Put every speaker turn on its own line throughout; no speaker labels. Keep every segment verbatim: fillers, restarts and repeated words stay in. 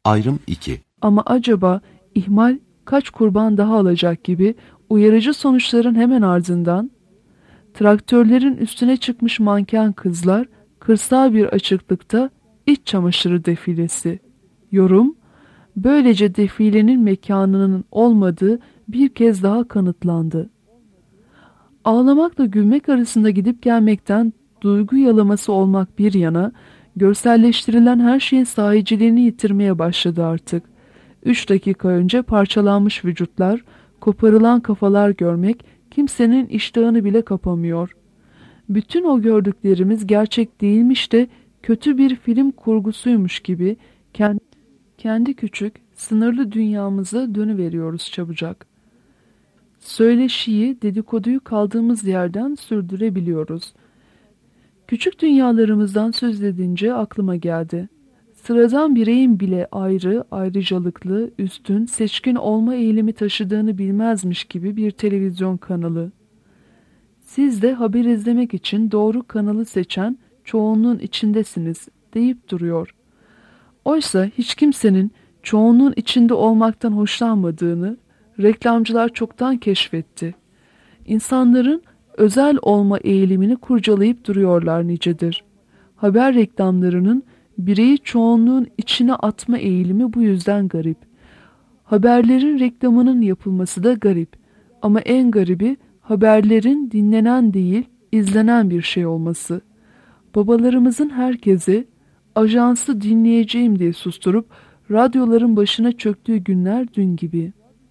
Ayrım iki.
Ama acaba ihmal kaç kurban daha alacak gibi uyarıcı sonuçların hemen ardından traktörlerin üstüne çıkmış manken kızlar, kırsal bir açıklıkta iç çamaşırı defilesi. Yorum, böylece defilenin mekanının olmadığı bir kez daha kanıtlandı. Ağlamakla gülmek arasında gidip gelmekten duygu yalaması olmak bir yana, görselleştirilen her şeyin sahiciliğini yitirmeye başladı artık. Üç dakika önce parçalanmış vücutlar, koparılan kafalar görmek kimsenin iştahını bile kapamıyor. Bütün o gördüklerimiz gerçek değilmiş de kötü bir film kurgusuymuş gibi kendi, kendi küçük, sınırlı dünyamıza dönüveriyoruz çabucak. Söyleşiyi, dedikoduyu kaldığımız yerden sürdürebiliyoruz. Küçük dünyalarımızdan söz edince aklıma geldi. Sıradan bireyin bile ayrı, ayrıcalıklı, üstün, seçkin olma eğilimi taşıdığını bilmezmiş gibi bir televizyon kanalı. Siz de haber izlemek için doğru kanalı seçen çoğunluğun içindesiniz deyip duruyor. Oysa hiç kimsenin çoğunluğun içinde olmaktan hoşlanmadığını reklamcılar çoktan keşfetti. İnsanların özel olma eğilimini kurcalayıp duruyorlar nicedir. Haber reklamlarının bireyi çoğunluğun içine atma eğilimi bu yüzden garip. Haberlerin reklamının yapılması da garip. Ama en garibi haberlerin dinlenen değil, izlenen bir şey olması. Babalarımızın herkesi ajansı dinleyeceğim diye susturup radyoların başına çöktüğü günler dün gibi.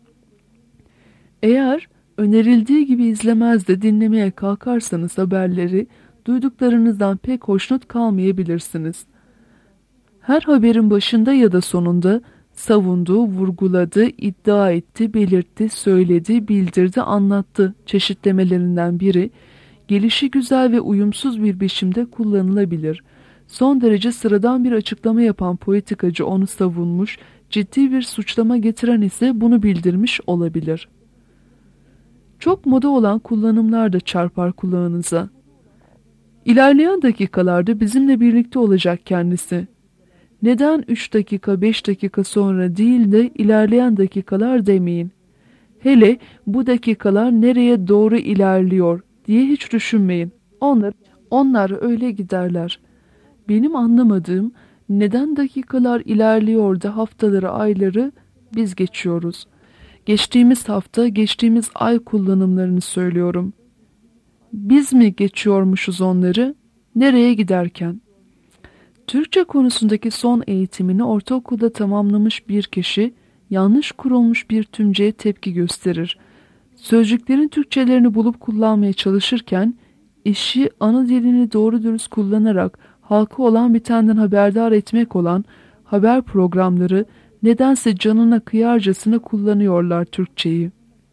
Eğer önerildiği gibi izlemez de dinlemeye kalkarsanız haberleri, duyduklarınızdan pek hoşnut kalmayabilirsiniz. Her haberin başında ya da sonunda savundu, vurguladı, iddia etti, belirtti, söyledi, bildirdi, anlattı çeşitlemelerinden biri, gelişi güzel ve uyumsuz bir biçimde kullanılabilir. Son derece sıradan bir açıklama yapan politikacı onu savunmuş, ciddi bir suçlama getiren ise bunu bildirmiş olabilir. Çok moda olan kullanımlar da çarpar kulağınıza. İlerleyen dakikalarda bizimle birlikte olacak kendisi. Neden üç dakika, beş dakika sonra değil de ilerleyen dakikalar demeyin. Hele bu dakikalar nereye doğru ilerliyor diye hiç düşünmeyin. Onlar, onlar öyle giderler. Benim anlamadığım neden dakikalar ilerliyor da haftaları, ayları biz geçiyoruz. Geçtiğimiz hafta, geçtiğimiz ay kullanımlarını söylüyorum. Biz mi geçiyormuşuz onları? Nereye giderken? Türkçe konusundaki son eğitimini ortaokulda tamamlamış bir kişi, yanlış kurulmuş bir tümceye tepki gösterir. Sözcüklerin Türkçelerini bulup kullanmaya çalışırken, işi ana dilini doğru dürüst kullanarak halkı olan bitenden haberdar etmek olan haber programları nedense canına kıyarcasına kullanıyorlar Türkçeyi.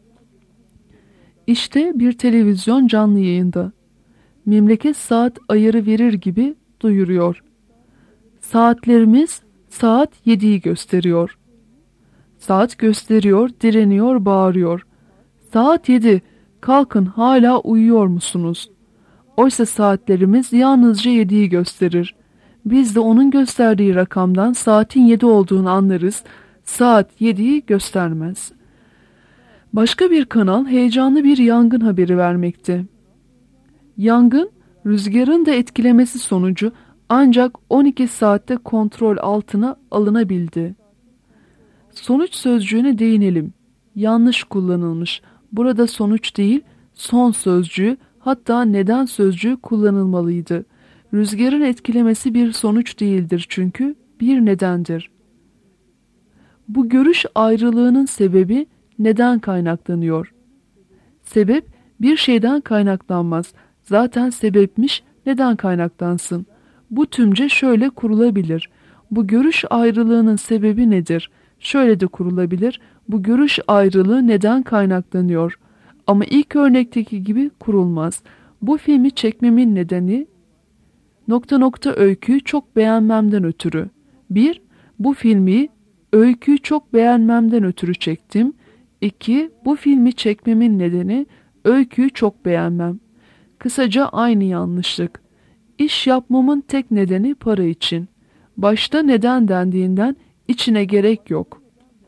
İşte bir televizyon canlı yayında. Memleket saat ayarı verir gibi duyuruyor. Saatlerimiz saat yediyi gösteriyor. Saat gösteriyor, direniyor, bağırıyor. Saat yedi, kalkın hala uyuyor musunuz? Oysa saatlerimiz yalnızca yediyi gösterir. Biz de onun gösterdiği rakamdan saatin yedi olduğunu anlarız. Saat yediyi göstermez. Başka bir kanal heyecanlı bir yangın haberi vermekte. Yangın, rüzgarın da etkilemesi sonucu ancak on iki saatte kontrol altına alınabildi. Sonuç sözcüğüne değinelim. Yanlış kullanılmış. Burada sonuç değil, son sözcüğü, hatta neden sözcüğü kullanılmalıydı. Rüzgarın etkilemesi bir sonuç değildir çünkü bir nedendir. Bu görüş ayrılığının sebebi neden kaynaklanıyor? Sebep bir şeyden kaynaklanmaz. Zaten sebepmiş, neden kaynaklansın? Bu tümce şöyle kurulabilir. Bu görüş ayrılığının sebebi nedir? Şöyle de kurulabilir. Bu görüş ayrılığı neden kaynaklanıyor? Ama ilk örnekteki gibi kurulmaz. Bu filmi çekmemin nedeni nokta nokta öyküyü çok beğenmemden ötürü. bir. Bu filmi öyküyü çok beğenmemden ötürü çektim. iki. Bu filmi çekmemin nedeni öyküyü çok beğenmem. Kısaca aynı yanlışlık. İş yapmamın tek nedeni para için. Başta neden dendiğinden İçine gerek yok.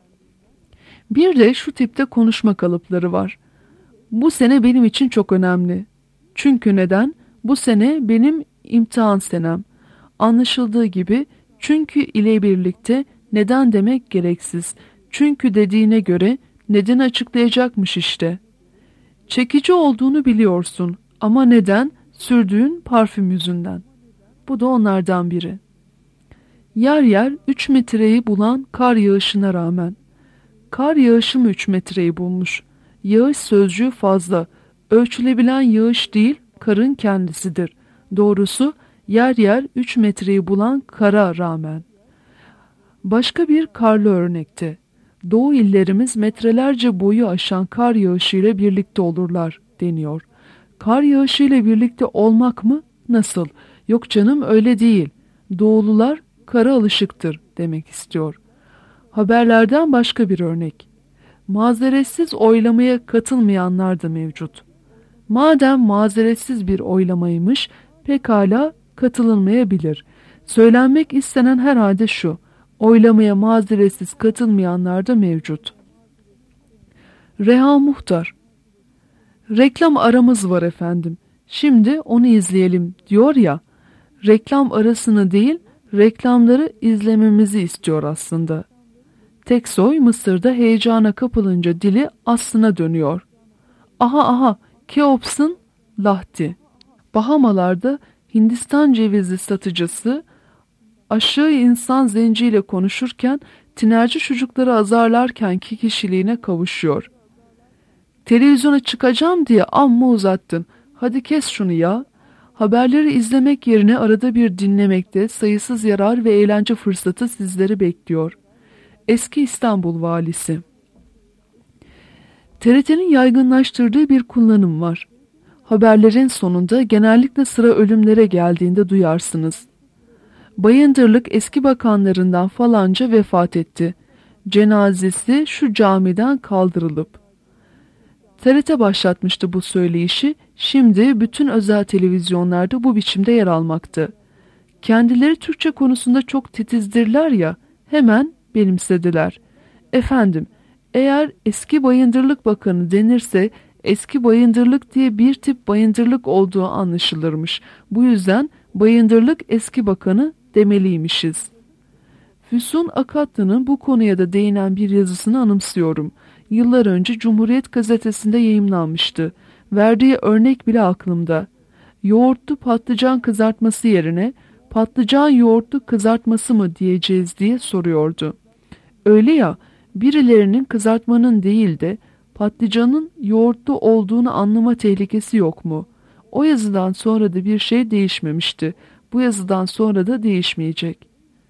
Bir de şu tipte konuşma kalıpları var. Bu sene benim için çok önemli. Çünkü neden? Bu sene benim imtihan senem. Anlaşıldığı gibi çünkü ile birlikte neden demek gereksiz. Çünkü dediğine göre neden açıklayacakmış işte. Çekici olduğunu biliyorsun ama neden? Sürdüğün parfüm yüzünden. Bu da onlardan biri. Yer yer üç metreyi bulan kar yağışına rağmen. Kar yağışı mı üç metreyi bulmuş? Yağış sözcüğü fazla. Ölçülebilen yağış değil, karın kendisidir. Doğrusu yer yer üç metreyi bulan kara rağmen. Başka bir karlı örnekte. Doğu illerimiz metrelerce boyu aşan kar yağışıyla birlikte olurlar deniyor. Kar yağışıyla birlikte olmak mı? Nasıl? Yok canım öyle değil. Doğulular kara alışıktır demek istiyor. Haberlerden başka bir örnek. Mazeretsiz oylamaya katılmayanlar da mevcut. Madem mazeretsiz bir oylamaymış, pekala katılınmayabilir. Söylenmek istenen herhalde şu: oylamaya mazeretsiz katılmayanlar da mevcut. Reha Muhtar: reklam aramız var efendim. Şimdi onu izleyelim diyor ya. Reklam arasını değil, reklamları izlememizi istiyor aslında. Teksoy Mısır'da heyecana kapılınca dili aslına dönüyor. Aha aha, Keops'un Lahti. Bahamalarda Hindistan cevizi satıcısı aşığı insan zenciyle konuşurken tinerci çocukları azarlarkenki kişiliğine kavuşuyor. Televizyona çıkacağım diye amma uzattın. Hadi kes şunu ya. Haberleri izlemek yerine arada bir dinlemekte sayısız yarar ve eğlence fırsatı sizleri bekliyor. Eski İstanbul Valisi. T R T'nin yaygınlaştırdığı bir kullanım var. Haberlerin sonunda genellikle sıra ölümlere geldiğinde duyarsınız. Bayındırlık eski bakanlarından falanca vefat etti. Cenazesi şu camiden kaldırılıp. T R T başlatmıştı bu söyleyişi, şimdi bütün özel televizyonlarda bu biçimde yer almakta. Kendileri Türkçe konusunda çok titizdirler ya, hemen benimsediler. Efendim, eğer eski Bayındırlık Bakanı denirse, eski Bayındırlık diye bir tip bayındırlık olduğu anlaşılırmış. Bu yüzden Bayındırlık eski bakanı demeliymişiz. Füsun Akatlı'nın bu konuya da değinen bir yazısını anımsıyorum. Yıllar önce Cumhuriyet Gazetesi'nde yayımlanmıştı. Verdiği örnek bile aklımda. Yoğurtlu patlıcan kızartması yerine patlıcan yoğurtlu kızartması mı diyeceğiz diye soruyordu. Öyle ya, birilerinin kızartmanın değil de patlıcanın yoğurtlu olduğunu anlama tehlikesi yok mu? O yazıdan sonra da bir şey değişmemişti. Bu yazıdan sonra da değişmeyecek.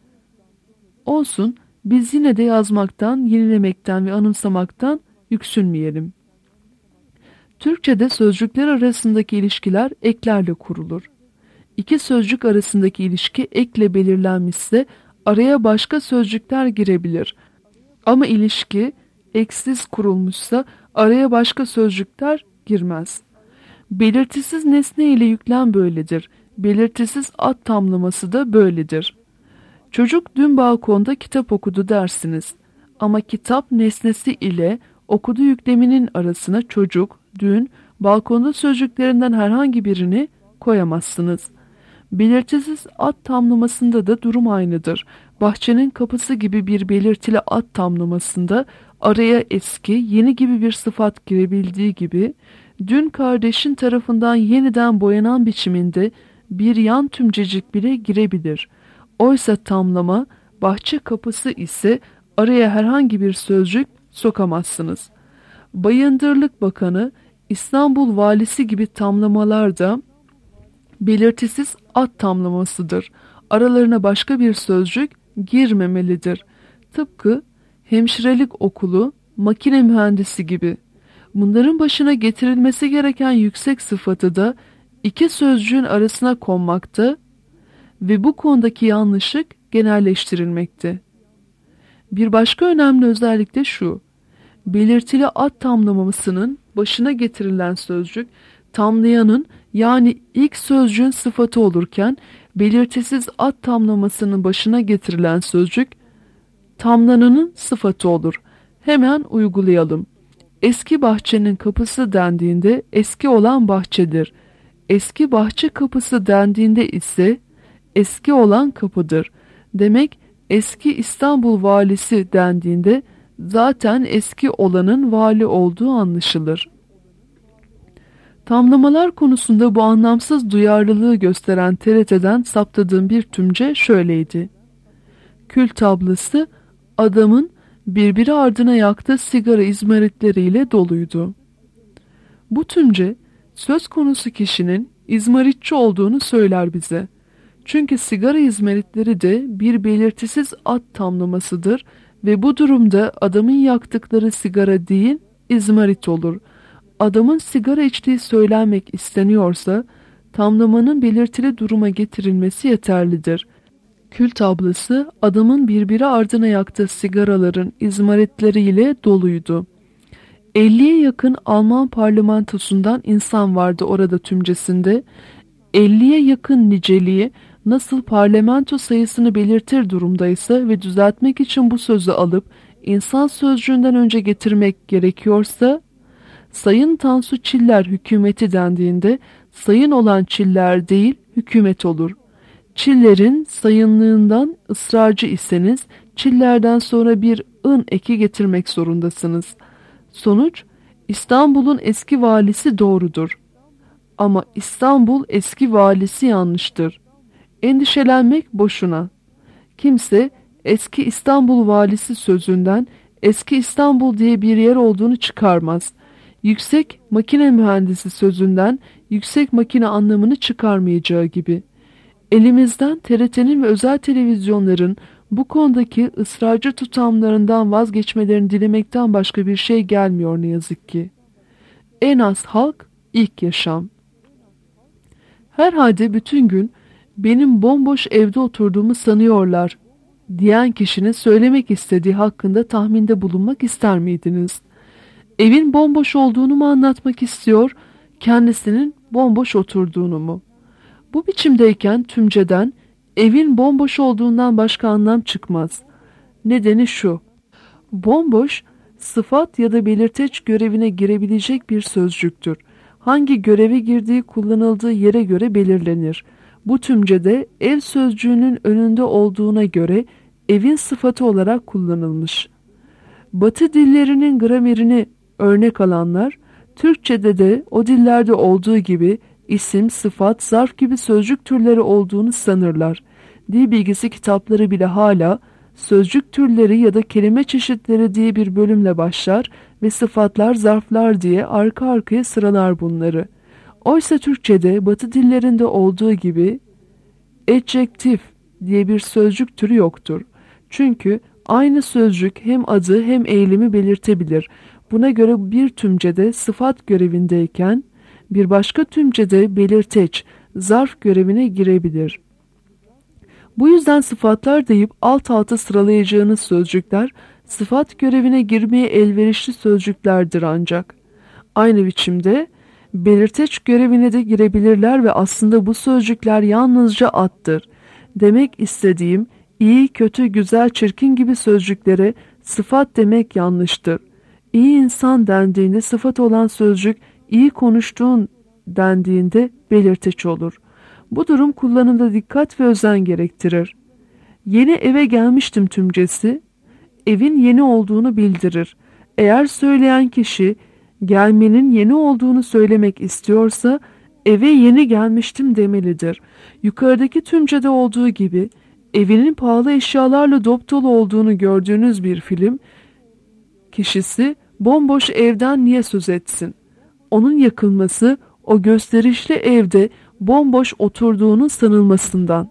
Olsun, biz yine de yazmaktan, yenilemekten ve anımsamaktan yüksünmeyelim. Türkçe'de sözcükler arasındaki ilişkiler eklerle kurulur. İki sözcük arasındaki ilişki ekle belirlenmişse araya başka sözcükler girebilir. Ama ilişki eksiz kurulmuşsa araya başka sözcükler girmez. Belirtisiz nesne ile yüklem böyledir. Belirtisiz ad tamlaması da böyledir. Çocuk dün balkonda kitap okudu dersiniz. Ama kitap nesnesi ile okudu yükleminin arasına çocuk, dün, balkonda sözcüklerinden herhangi birini koyamazsınız. Belirtisiz ad tamlamasında da durum aynıdır. Bahçenin kapısı gibi bir belirtili ad tamlamasında araya eski, yeni gibi bir sıfat girebildiği gibi, dün kardeşin tarafından yeniden boyanan biçiminde bir yan tümcecik bile girebilir. Oysa tamlama, bahçe kapısı ise araya herhangi bir sözcük sokamazsınız. Bayındırlık Bakanı, İstanbul Valisi gibi tamlamalar da belirtisiz ad tamlamasıdır. Aralarına başka bir sözcük girmemelidir. Tıpkı hemşirelik okulu, makine mühendisi gibi. Bunların başına getirilmesi gereken yüksek sıfatı da iki sözcüğün arasına konmakta ve bu konudaki yanlışlık genelleştirilmekte. Bir başka önemli özellik de şu: belirtili ad tamlamasının başına getirilen sözcük tamlayanın yani ilk sözcüğün sıfatı olurken belirtisiz ad tamlamasının başına getirilen sözcük tamlananın sıfatı olur. Hemen uygulayalım. Eski bahçenin kapısı dendiğinde eski olan bahçedir. Eski bahçe kapısı dendiğinde ise eski olan kapıdır. Demek eski İstanbul valisi dendiğinde zaten eski olanın vali olduğu anlaşılır. Tamlamalar konusunda bu anlamsız duyarlılığı gösteren T R T'den saptadığım bir tümce şöyleydi. Kül tablası adamın birbiri ardına yaktığı sigara izmaritleriyle doluydu. Bu tümce söz konusu kişinin izmaritçi olduğunu söyler bize. Çünkü sigara izmaritleri de bir belirtisiz ad tamlamasıdır ve bu durumda adamın yaktıkları sigara değil izmarit olur. Adamın sigara içtiği söylenmek isteniyorsa tamlamanın belirtili duruma getirilmesi yeterlidir. Kül tablası adamın birbiri ardına yaktığı sigaraların izmaritleriyle doluydu. elliye yakın Alman parlamentosundan insan vardı orada tümcesinde. elliye yakın niceliği nasıl parlamento sayısını belirtir durumdaysa ve düzeltmek için bu sözü alıp insan sözcüğünden önce getirmek gerekiyorsa, Sayın Tansu Çiller hükümeti dendiğinde sayın olan Çiller değil hükümet olur. Çiller'in sayınlığından ısrarcı iseniz Çiller'den sonra bir ın eki getirmek zorundasınız. Sonuç İstanbul'un eski valisi doğrudur. Ama İstanbul eski valisi yanlıştır. Endişelenmek boşuna. Kimse eski İstanbul valisi sözünden eski İstanbul diye bir yer olduğunu çıkarmaz. Yüksek makine mühendisi sözünden yüksek makine anlamını çıkarmayacağı gibi. Elimizden T R T'nin ve özel televizyonların bu konudaki ısrarcı tutamlarından vazgeçmelerini dilemekten başka bir şey gelmiyor ne yazık ki. En az halk ilk yaşam. Herhalde bütün gün benim bomboş evde oturduğumu sanıyorlar diyen kişinin söylemek istediği hakkında tahminde bulunmak ister miydiniz? Evin bomboş olduğunu mu anlatmak istiyor, kendisinin bomboş oturduğunu mu? Bu biçimdeyken tümceden evin bomboş olduğundan başka anlam çıkmaz. Nedeni şu: bomboş, sıfat ya da belirteç görevine girebilecek bir sözcüktür. Hangi göreve girdiği kullanıldığı yere göre belirlenir. Bu tümcede ev sözcüğünün önünde olduğuna göre evin sıfatı olarak kullanılmış. Batı dillerinin gramerini örnek alanlar, Türkçe'de de o dillerde olduğu gibi isim, sıfat, zarf gibi sözcük türleri olduğunu sanırlar. Dil bilgisi kitapları bile hala sözcük türleri ya da kelime çeşitleri diye bir bölümle başlar ve sıfatlar, zarflar diye arka arkaya sıralar bunları. Oysa Türkçe'de Batı dillerinde olduğu gibi adjektif diye bir sözcük türü yoktur. Çünkü aynı sözcük hem adı hem eylemi belirtebilir. Buna göre bir tümcede sıfat görevindeyken bir başka tümcede belirteç, zarf görevine girebilir. Bu yüzden sıfatlar deyip alt alta sıralayacağınız sözcükler sıfat görevine girmeye elverişli sözcüklerdir ancak. Aynı biçimde belirteç görevine de girebilirler ve aslında bu sözcükler yalnızca addır. Demek istediğim iyi, kötü, güzel, çirkin gibi sözcüklere sıfat demek yanlıştır. İyi insan dendiğinde sıfat olan sözcük iyi konuştuğun dendiğinde belirteç olur. Bu durum kullanımda dikkat ve özen gerektirir. Yeni eve gelmiştim tümcesi, evin yeni olduğunu bildirir. Eğer söyleyen kişi gelmenin yeni olduğunu söylemek istiyorsa eve yeni gelmiştim demelidir. Yukarıdaki tümcede olduğu gibi evinin pahalı eşyalarla dopdolu olduğunu gördüğünüz bir film kişisi bomboş evden niye söz etsin? Onun yakılması o gösterişli evde bomboş oturduğunun sanılmasından.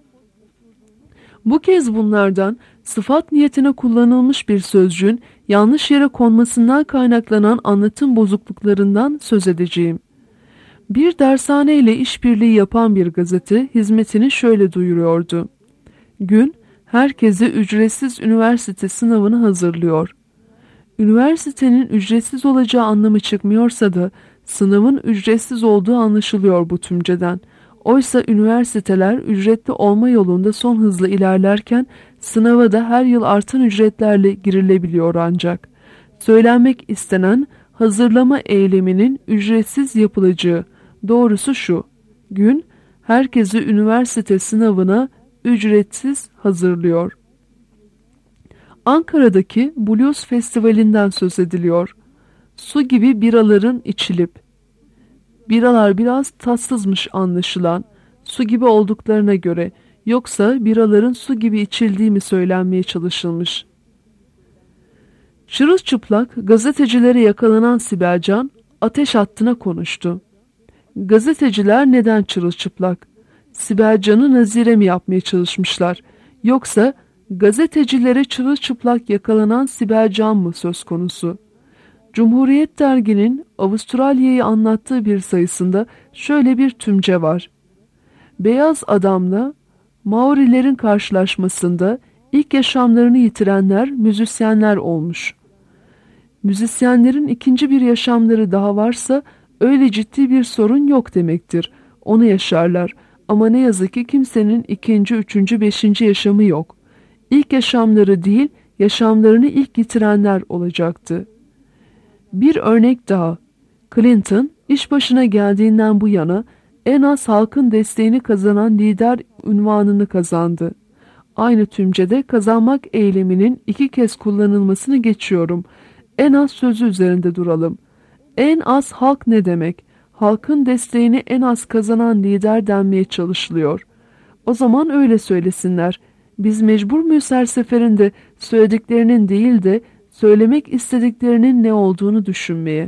Bu kez bunlardan sıfat niyetine kullanılmış bir sözcüğün yanlış yere konmasından kaynaklanan anlatım bozukluklarından söz edeceğim. Bir dershane ile işbirliği yapan bir gazete hizmetini şöyle duyuruyordu. Gün herkese ücretsiz üniversite sınavını hazırlıyor. Üniversitenin ücretsiz olacağı anlamı çıkmıyorsa da sınavın ücretsiz olduğu anlaşılıyor bu tümceden. Oysa üniversiteler ücretli olma yolunda son hızla ilerlerken Sınava da her yıl artan ücretlerle girilebiliyor ancak. Söylenmek istenen hazırlama eyleminin ücretsiz yapılacağı, doğrusu şu: gün herkesi üniversite sınavına ücretsiz hazırlıyor. Ankara'daki Blues Festivali'nden söz ediliyor. Su gibi biraların içilip, biralar biraz tatsızmış anlaşılan, su gibi olduklarına göre, yoksa biraların su gibi içildiği mi söylenmeye çalışılmış? Çırılçıplak gazetecilere yakalanan Sibel Can ateş hattına konuştu. Gazeteciler neden çırılçıplak? Sibel Can'ı nazire mi yapmaya çalışmışlar? Yoksa gazetecilere çırılçıplak yakalanan Sibel Can mı söz konusu? Cumhuriyet derginin Avustralya'yı anlattığı bir sayısında şöyle bir tümce var. Beyaz adamla Maorilerin karşılaşmasında ilk yaşamlarını yitirenler müzisyenler olmuş. Müzisyenlerin ikinci bir yaşamları daha varsa öyle ciddi bir sorun yok demektir. Onu yaşarlar ama ne yazık ki kimsenin ikinci, üçüncü, beşinci yaşamı yok. İlk yaşamları değil, yaşamlarını ilk yitirenler olacaktı. Bir örnek daha. Clinton iş başına geldiğinden bu yana en az halkın desteğini kazanan lider unvanını kazandı. Aynı tümcede kazanmak eyleminin iki kez kullanılmasını geçiyorum. En az sözü üzerinde duralım. En az halk ne demek? Halkın desteğini en az kazanan lider denmeye çalışılıyor. O zaman öyle söylesinler. Biz mecbur muyuz her seferinde söylediklerinin değil de söylemek istediklerinin ne olduğunu düşünmeye?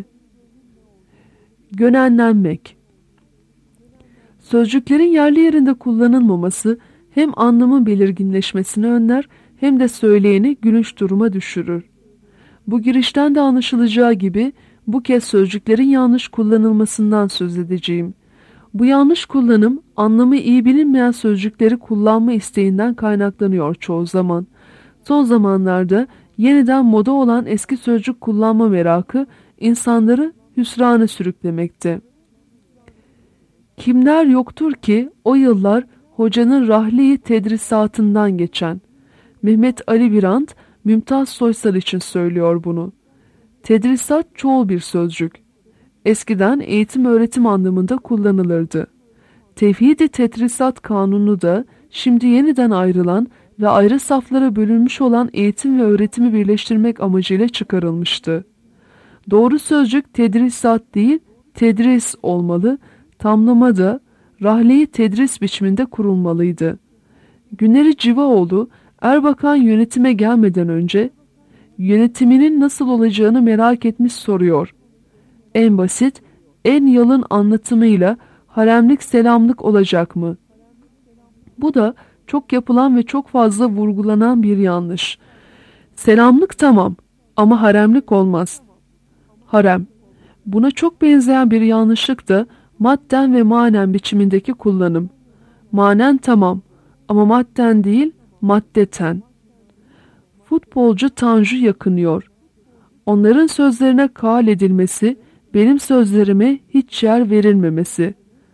Gönenlenmek. Sözcüklerin yerli yerinde kullanılmaması hem anlamın belirginleşmesini önler hem de söyleyeni gülünç duruma düşürür. Bu girişten de anlaşılacağı gibi bu kez sözcüklerin yanlış kullanılmasından söz edeceğim. Bu yanlış kullanım anlamı iyi bilinmeyen sözcükleri kullanma isteğinden kaynaklanıyor çoğu zaman. Son zamanlarda yeniden moda olan eski sözcük kullanma merakı insanları hüsrana sürüklemekte. Kimler yoktur ki o yıllar hocanın rahli tedrisatından geçen? Mehmet Ali Birant, Mümtaz Soysal için söylüyor bunu. Tedrisat çoğul bir sözcük. Eskiden eğitim öğretim anlamında kullanılırdı. Tevhid-i Tedrisat Kanunu da şimdi yeniden ayrılan ve ayrı saflara bölünmüş olan eğitim ve öğretimi birleştirmek amacıyla çıkarılmıştı. Doğru sözcük tedrisat değil, tedris olmalı, tamlama da rahleyi tedris biçiminde kurulmalıydı. Güneri Civaoğlu, Erbakan yönetime gelmeden önce yönetiminin nasıl olacağını merak etmiş soruyor. En basit, en yalın anlatımıyla haremlik selamlık olacak mı? Bu da çok yapılan ve çok fazla vurgulanan bir yanlış. Selamlık tamam ama haremlik olmaz. Harem. Buna çok benzeyen bir yanlışlık da madden ve manen biçimindeki kullanım. Manen tamam ama madden değil maddeten. Futbolcu Tanju yakınıyor. Onların sözlerine kâal edilmesi, benim sözlerime hiç yer verilmemesi.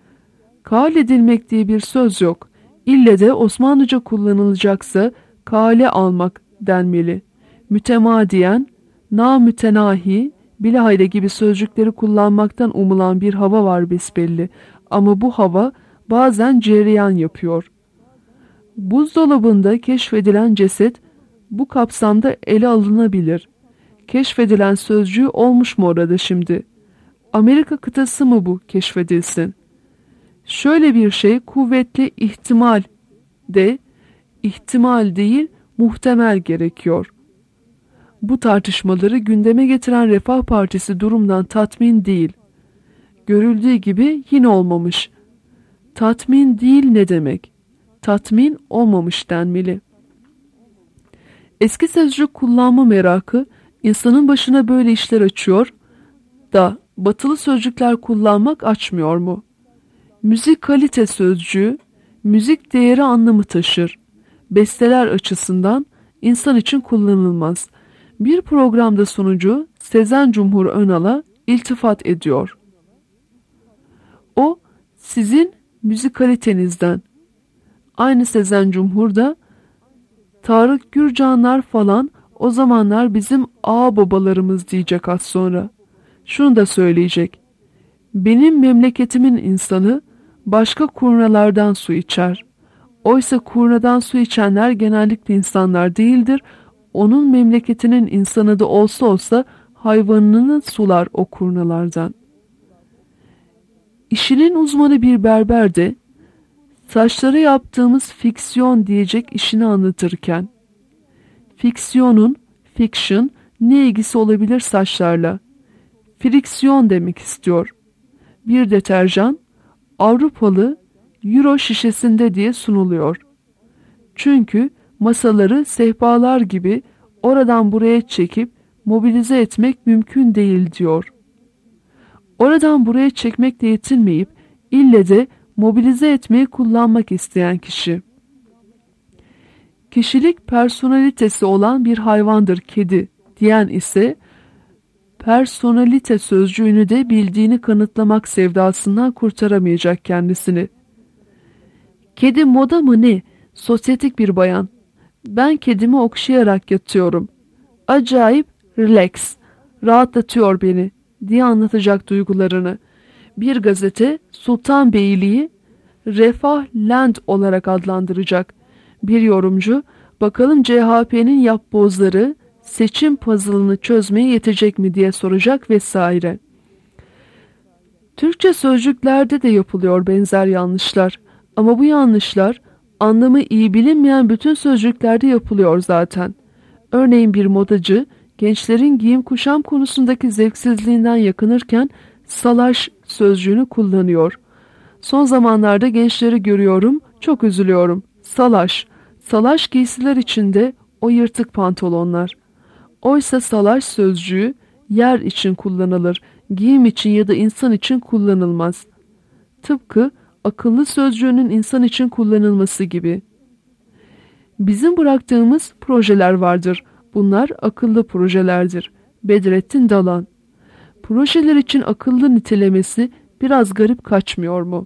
Kâal edilmek diye bir söz yok. İlle de Osmanlıca kullanılacaksa kâale almak denmeli. Mütemadiyen, namütenahi, bilahare gibi sözcükleri kullanmaktan umulan bir hava var besbelli. Ama bu hava bazen cereyan yapıyor. Buzdolabında keşfedilen ceset bu kapsamda ele alınabilir. Keşfedilen sözcüğü olmuş mu orada şimdi? Amerika kıtası mı bu keşfedilsin? Şöyle bir şey kuvvetli ihtimal de, ihtimal değil muhtemel gerekiyor. Bu tartışmaları gündeme getiren Refah Partisi durumdan tatmin değil. Görüldüğü gibi yine olmamış. Tatmin değil ne demek? Tatmin olmamış denmeli. Eski sözcük kullanma merakı insanın başına böyle işler açıyor da batılı sözcükler kullanmak açmıyor mu? Müzik kalite sözcüğü, müzik değeri anlamı taşır. Besteler açısından insan için kullanılmaz. Bir programda sunucu Sezen Cumhur Önal'a iltifat ediyor. O, sizin müzik kalitenizden. Aynı Sezen Cumhur da Tarık Gürcanlar falan o zamanlar bizim ağa babalarımız diyecek az sonra. Şunu da söyleyecek. Benim memleketimin insanı başka kurnalardan su içer. Oysa kurnadan su içenler genellikle insanlar değildir. Onun memleketinin insanı da olsa olsa hayvanını sular o kurnalardan. İşinin uzmanı bir berber de saçlara yaptığımız fiksiyon diyecek işini anlatırken, fiksiyonun, fiction, ne ilgisi olabilir saçlarla? Friksiyon demek istiyor. Bir deterjan, Avrupalı Euro şişesinde diye sunuluyor. Çünkü masaları sehpalar gibi oradan buraya çekip mobilize etmek mümkün değil diyor. Oradan buraya çekmekle yetinmeyip ille de mobilize etmeyi kullanmak isteyen kişi. Kişilik personalitesi olan bir hayvandır kedi diyen ise personalite sözcüğünü de bildiğini kanıtlamak sevdasından kurtaramayacak kendisini. Kedi moda mı ne? Sosyetik bir bayan. Ben kedimi okşayarak yatıyorum. Acayip relax, rahatlatıyor beni diye anlatacak duygularını. Bir gazete Sultanbeyli'yi Refah Land olarak adlandıracak. Bir yorumcu bakalım C H P'nin yapbozları seçim puzzle'ını çözmeye yetecek mi diye soracak vesaire. Türkçe sözcüklerde de yapılıyor benzer yanlışlar. Ama bu yanlışlar anlamı iyi bilinmeyen bütün sözcüklerde yapılıyor zaten. Örneğin bir modacı gençlerin giyim kuşam konusundaki zevksizliğinden yakınırken salaş sözcüğünü kullanıyor. Son zamanlarda gençleri görüyorum, çok üzülüyorum. Salaş, salaş giysiler içinde o yırtık pantolonlar. Oysa salaş sözcüğü yer için kullanılır, giyim için ya da insan için kullanılmaz. Tıpkı akıllı sözcüğünün insan için kullanılması gibi. Bizim bıraktığımız projeler vardır. Bunlar akıllı projelerdir. Bedrettin Dalan. Projeler için akıllı nitelemesi biraz garip kaçmıyor mu?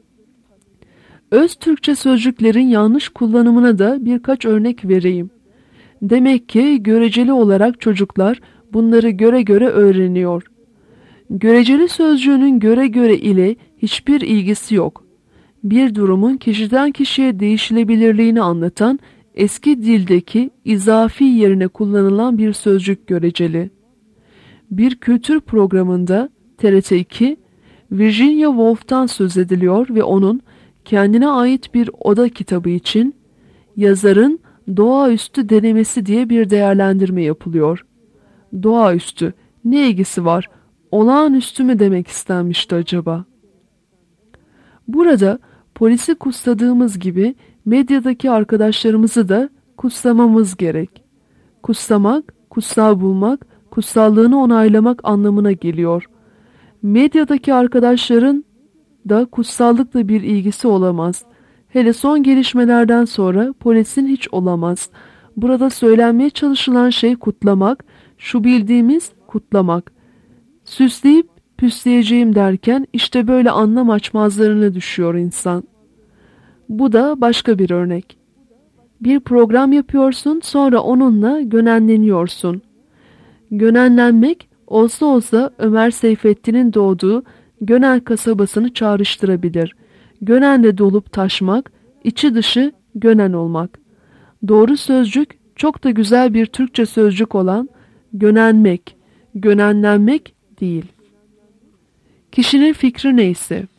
Öz Türkçe sözcüklerin yanlış kullanımına da birkaç örnek vereyim. Demek ki göreceli olarak çocuklar bunları göre göre öğreniyor. Göreceli sözcüğünün göre göre ile hiçbir ilgisi yok. Bir durumun kişiden kişiye değişilebilirliğini anlatan eski dildeki izafi yerine kullanılan bir sözcük göreceli. Bir kültür programında T R T iki, Virginia Woolf'tan söz ediliyor ve onun kendine ait bir oda kitabı için yazarın doğaüstü denemesi diye bir değerlendirme yapılıyor. Doğaüstü ne ilgisi var? Olağanüstü mü demek istenmişti acaba? Burada polisi kutsadığımız gibi medyadaki arkadaşlarımızı da kutsamamız gerek. Kutsamak, kutsal bulmak, kutsallığını onaylamak anlamına geliyor. Medyadaki arkadaşların da kutsallıkla bir ilgisi olamaz. Hele son gelişmelerden sonra polisin hiç olamaz. Burada söylenmeye çalışılan şey kutlamak, şu bildiğimiz kutlamak. Süsleyip püsleyeceğim derken işte böyle anlam açmazlarına düşüyor insan. Bu da başka bir örnek. Bir program yapıyorsun, sonra onunla gönenleniyorsun. Gönenlenmek olsa olsa Ömer Seyfettin'in doğduğu Gönen kasabasını çağrıştırabilir. Gönenle dolup taşmak, içi dışı gönen olmak. Doğru sözcük çok da güzel bir Türkçe sözcük olan gönenmek, gönenlenmek değil. Kişinin fikri neyse.